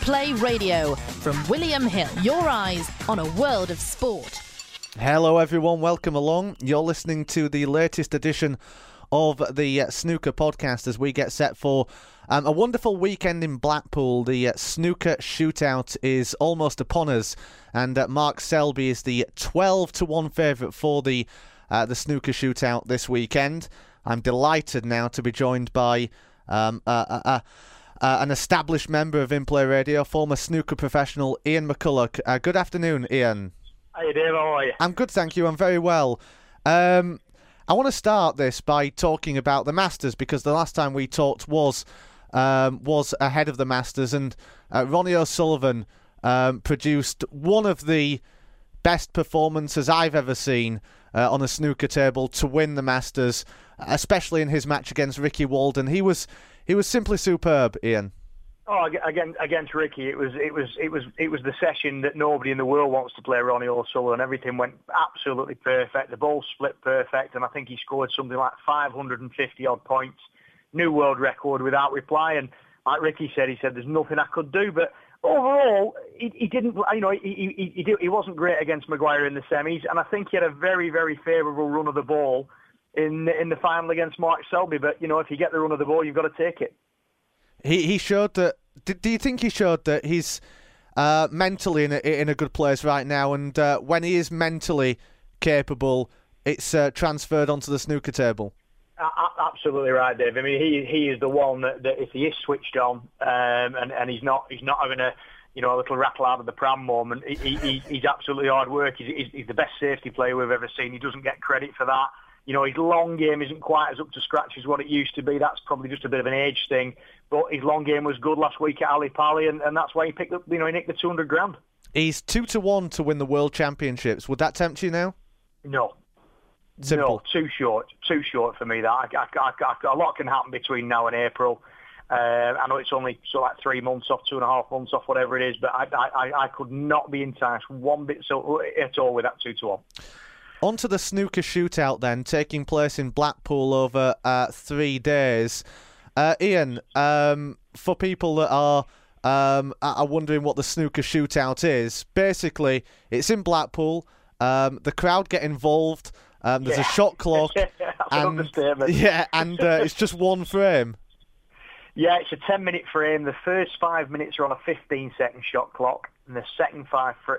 Play Radio from William Hill. Your eyes on a world of sport. Hello everyone, welcome along. You're listening to the latest edition of the Snooker Podcast as we get set for a wonderful weekend in Blackpool. The Snooker Shootout is almost upon us, and Mark Selby is the 12-1 favourite for the Snooker Shootout this weekend. I'm delighted now to be joined by an established member of In Play Radio, former snooker professional Ian McCulloch. Good afternoon, Ian. Hey Dave, how are you? I'm good, thank you. I'm very well. I want to start this by talking about the Masters, because the last time we talked was ahead of the Masters, and Ronnie O'Sullivan produced one of the best performances I've ever seen on a snooker table to win the Masters, especially in his match against Ricky Walden. He was simply superb, Ian. Oh, against Ricky, it was the session that nobody in the world wants to play Ronnie O'Sullivan. Everything went absolutely perfect. The ball split perfect, and I think he scored something like 550 odd points, new world record without reply. And like Ricky said, he said there's nothing I could do. But overall, he didn't. You know, he wasn't great against Maguire in the semis, and I think he had a very, very favourable run of the ball in the final against Mark Selby. But you know, if you get the run of the ball, you've got to take it. He showed that. Do you think he showed that he's mentally in a good place right now, and when he is mentally capable, it's transferred onto the snooker table? Absolutely right, Dave. I mean, he is the one that if he is switched on, and he's not having a little rattle out of the pram moment. He's absolutely hard work. He's the best safety player we've ever seen. He doesn't get credit for that. You know, his long game isn't quite as up to scratch as what it used to be. That's probably just a bit of an age thing. But his long game was good last week at Ali Pali, and that's why he picked up. You know, he nicked the 200 grand. He's 2-1 to win the World Championships. Would that tempt you now? No. Simple. No, too short for me. That a lot can happen between now and April. I know it's only like 3 months off, 2.5 months off, whatever it is. But I could not be enticed one bit at all with that 2-1. On to the snooker shootout then, taking place in Blackpool over 3 days. Ian, for people that are wondering what the snooker shootout is, basically it's in Blackpool. The crowd get involved. There's a shot clock, and it's just one frame. Yeah, it's a 10-minute frame. The first 5 minutes are on a 15-second shot clock, and the second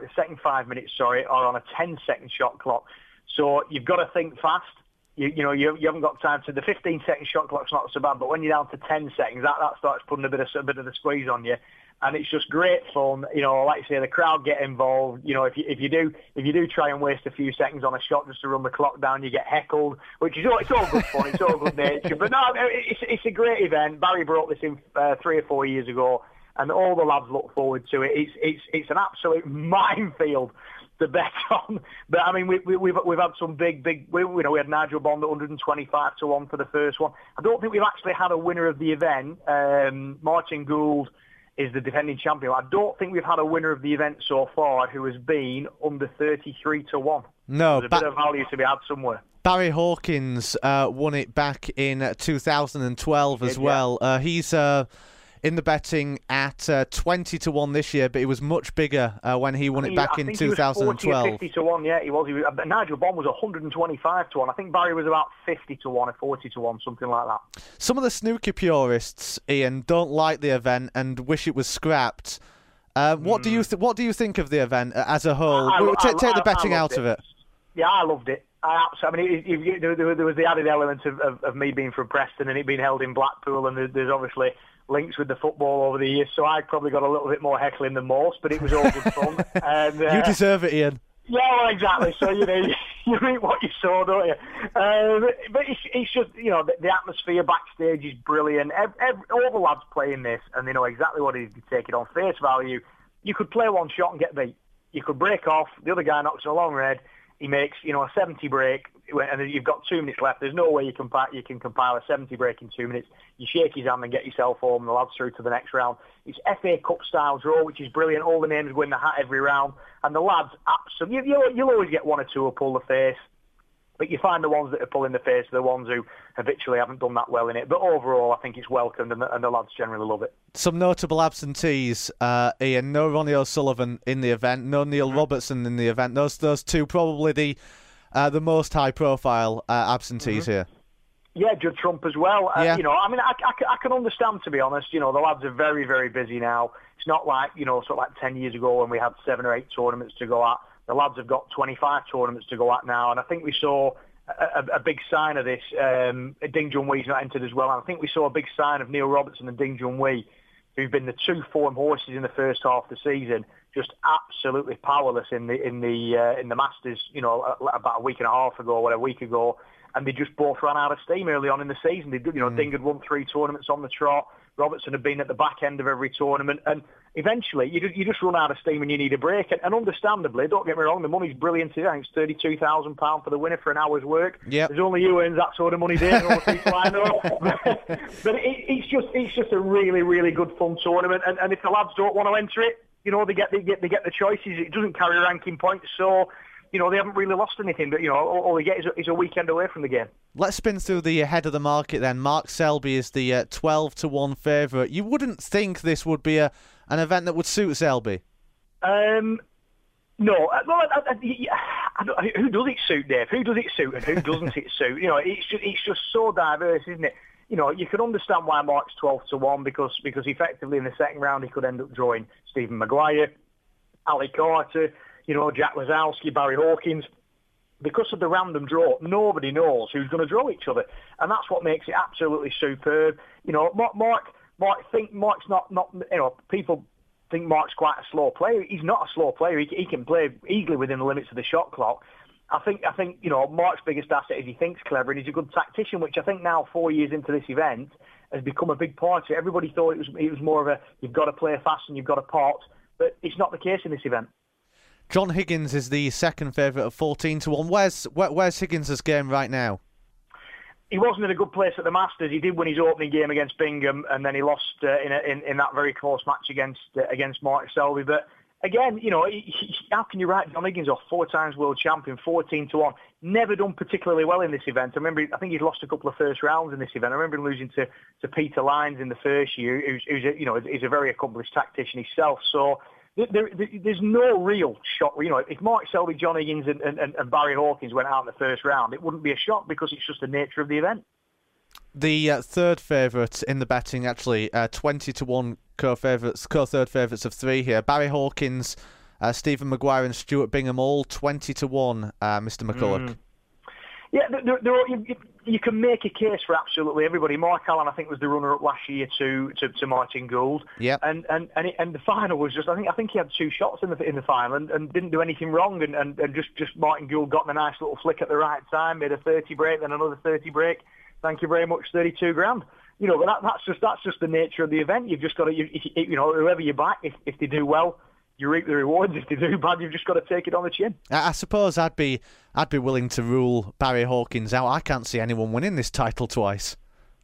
5 minutes are on a 10-second shot clock. So you've got to think fast. You haven't got time to. The 15-second shot clock's not so bad, but when you're down to 10 seconds, that starts putting a bit of the squeeze on you, and it's just great fun. You know, like I say, the crowd get involved. You know, if you do try and waste a few seconds on a shot just to run the clock down, you get heckled, which is it's all good fun. It's all good nature. But no, it's a great event. Barry brought this in 3 or 4 years ago, and all the lads look forward to it. It's an absolute minefield to bet on. But I mean, we've had some big. We had Nigel Bond at 125-1 for the first one. I don't think we've actually had a winner of the event. Martin Gould is the defending champion. I don't think we've had a winner of the event so far who has been under 33-1. No, there's a bit of value to be had somewhere. Barry Hawkins won it back in 2012 as well. He's in the betting at 20-1 this year, but he was much bigger when he won it back in 2012. He was 40-50-1, yeah, he was. Nigel Bond was 125-1. I think Barry was about 50-1 or 40-1, something like that. Some of the snooker purists, Ian, don't like the event and wish it was scrapped. What do you think of the event as a whole? Take the betting out of it. Yeah, I loved it. There was the added element of me being from Preston and it being held in Blackpool, and there's obviously links with the football over the years, so I probably got a little bit more heckling than most, but it was all good fun. And, you deserve it, Ian. Yeah, well, exactly. So, you reap what you sow, don't you? But it's just, the atmosphere backstage is brilliant. All the lads playing this, and they know exactly what it is to take it on face value. You could play one shot and get beat. You could break off, the other guy knocks a long red, he makes, a 70 break, and then you've got 2 minutes left. There's no way you can compile a 70 break in 2 minutes. You shake his hand and get yourself home, and the lads through to the next round. It's FA Cup style draw, which is brilliant. All the names win the hat every round, and the lads absolutely. You'll always get one or two who pull the face. But you find the ones that are pulling the face are the ones who habitually haven't done that well in it. But overall, I think it's welcomed, and the lads generally love it. Some notable absentees, Ian. No Ronnie O'Sullivan in the event. No Neil Robertson in the event. Those two probably the most high-profile absentees here. Yeah, Judd Trump as well. Yeah. You know, I mean, I can understand, to be honest. You know, the lads are very, very busy now. It's not like, you know, sort of like 10 years ago when we had 7 or 8 tournaments to go at. The lads have got 25 tournaments to go at now, and I think we saw a big sign of this. Ding Junhui's not entered as well, and I think we saw a big sign of Neil Robertson and Ding Junhui, who've been the 2 form horses in the first half of the season, just absolutely powerless in the Masters. You know, about a week and a half ago, or a week ago, and they just both ran out of steam early on in the season. Ding had won 3 tournaments on the trot. Robertson had been at the back end of every tournament, and eventually you just run out of steam and you need a break. And understandably, don't get me wrong, the money's brilliant. I think it's £32,000 for the winner for an hour's work. Yep. There's only you who earns that sort of money, Dave, and all the people I know. But it's just a really, really good fun tournament. And if the lads don't want to enter it, you know, they get the choices. It doesn't carry ranking points, so you know, they haven't really lost anything, but, you know, all they get is a weekend away from the game. Let's spin through the head of the market then. Mark Selby is the 12-1 favourite. You wouldn't think this would be an event that would suit Selby? No. Who does it suit, Dave? Who does it suit and who doesn't it suit? You know, it's just so diverse, isn't it? You know, you can understand why Mark's 12-1 because effectively in the second round he could end up drawing Stephen Maguire, Ali Carter, you know, Jack Lazowski, Barry Hawkins. Because of the random draw, nobody knows who's going to draw each other. And that's what makes it absolutely superb. You know, Mark's not, you know, people think Mark's quite a slow player. He's not a slow player. He can play easily within the limits of the shot clock. I think, you know, Mark's biggest asset is he thinks clever and he's a good tactician, which I think now 4 years into this event has become a big part of it. Everybody thought it was more of a, you've got to play fast and you've got to pot, but it's not the case in this event. John Higgins is the second favourite at 14-1. Where's Higgins' game right now? He wasn't in a good place at the Masters. He did win his opening game against Bingham, and then he lost in that very close match against Mark Selby. But again, you know, how can you write John Higgins off? 4 times world champion, 14-1. Never done particularly well in this event. I think he's lost a couple of first rounds in this event. I remember him losing to Peter Lyons in the first year, who's a very accomplished tactician himself. So there's no real shock. You know, if Mark Selby, John Higgins and Barry Hawkins went out in the first round, it wouldn't be a shock because it's just the nature of the event. The third favourite in the betting, actually, 20-1 co-third favourites of 3 here. Barry Hawkins, Stephen Maguire and Stuart Bingham, all 20-1, Mr. McCulloch. Yeah, you can make a case for absolutely everybody. Mark Allen, I think, was the runner-up last year to Martin Gould. Yeah. And the final was just, I think he had 2 shots in the final and didn't do anything wrong. And just Martin Gould got in a nice little flick at the right time, made a 30 break, then another 30 break. Thank you very much, 32 grand. You know, but that's just the nature of the event. You've just got to, you know, whoever you back, if they do well, you reap the rewards. If they do bad, you've just got to take it on the chin. I suppose I'd be willing to rule Barry Hawkins out. I can't see anyone winning this title twice.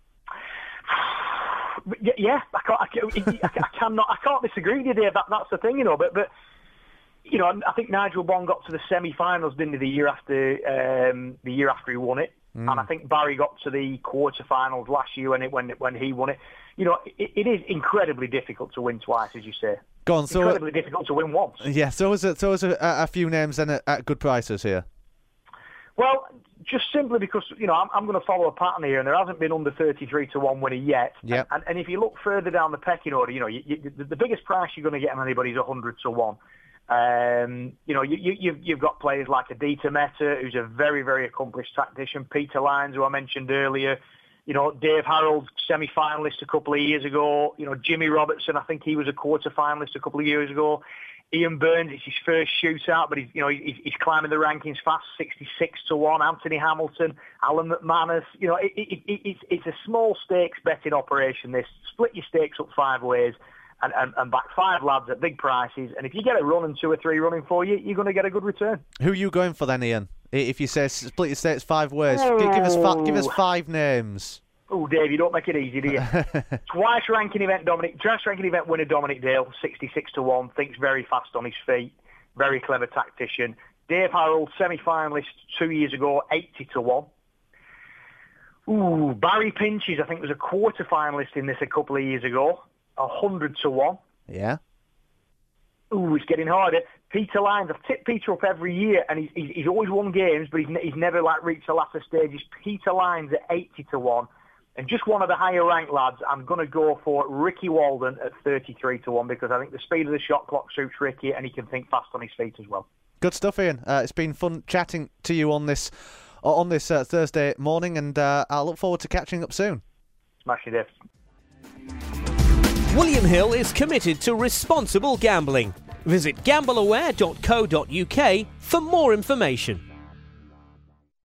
Yeah, I can't disagree with you, Dave. That's the thing, you know. But you know, I think Nigel Bond got to the semi-finals, didn't he, the year after he won it. And I think Barry got to the quarter-finals last year when he won it. You know, it is incredibly difficult to win twice, as you say. Go on, incredibly difficult to win once. Yeah, so is a few names then at good prices here. Well, just simply because, you know, I'm going to follow a pattern here, and there hasn't been under 33-1 winner yet. Yep. And if you look further down the pecking order, you know, the biggest price you're going to get on anybody is 100-1. You know, you've got players like Aditya Mehta, who's a very, very accomplished tactician. Peter Lyons, who I mentioned earlier. You know, Dave Harold, semi-finalist a couple of years ago. You know, Jimmy Robertson, I think he was a quarter-finalist a couple of years ago. Ian Burns, it's his first shootout, but he's climbing the rankings fast, 66-1. Anthony Hamilton, Alan McManus. You know, it's a small stakes betting operation. This split your stakes up 5 ways. And back 5 lads at big prices, and if you get a run and 2 or 3 running for you, you're going to get a good return. Who are you going for then, Ian? If you say split your stakes 5 ways, give us 5 names. Oh, Dave, you don't make it easy, do you? Twice ranking event winner Dominic Dale, 66-1, thinks very fast on his feet, very clever tactician. Dave Harold, semi-finalist 2 years ago, 80 to 1. Ooh, Barry Pinches, I think, was a quarter-finalist in this a couple of years ago, 100 to 1. Yeah. Ooh, it's getting harder. Peter Lyons, I've tipped Peter up every year, and he's always won games, but he's never reached the latter stages. Peter Lyons at 80 to 1. And just one of the higher ranked lads, I'm going to go for Ricky Walden at 33 to 1 because I think the speed of the shot clock suits Ricky and he can think fast on his feet as well. Good stuff, Ian. It's been fun chatting to you on this Thursday morning, and I'll look forward to catching up soon. Smashing it. William Hill is committed to responsible gambling. Visit gambleaware.co.uk for more information.